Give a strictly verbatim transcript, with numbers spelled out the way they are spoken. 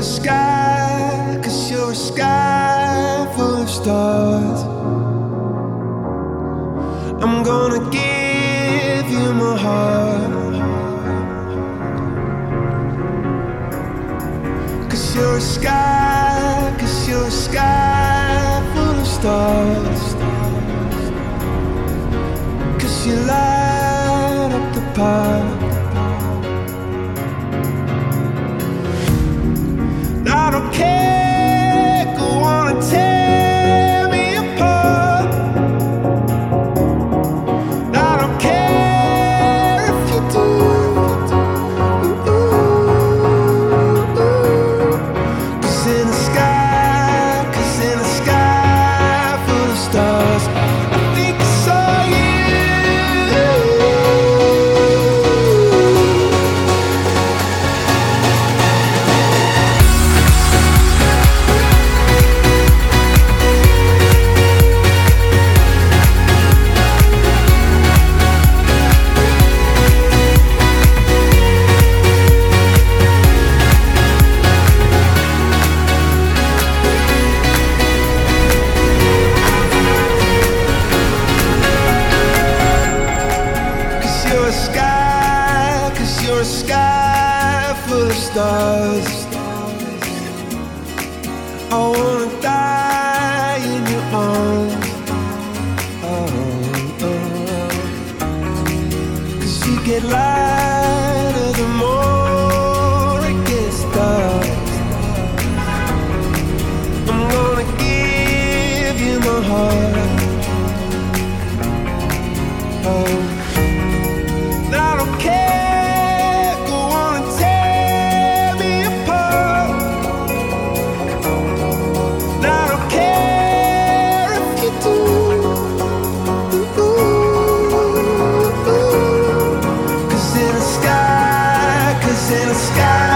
sky, 'cause you're a sky full of stars. I'm gonna give you my heart, 'cause you're a sky, 'cause you're a sky full of stars. 'Cause you light up the park. I don't care, go on and tear me apart. I don't care if you do. Ooh, ooh, ooh. 'Cause in the sky, 'cause in the sky full of stars, I think I saw you. You're a sky, 'cause you're a sky full of stars. I wanna die in your arms. Oh, oh. 'Cause you get lighter the more it gets dark. I'm gonna give you my heart. Oh, I don't care, go on and tear me apart. I don't care if you do. Ooh, ooh, ooh. 'Cause in the sky, 'cause in the sky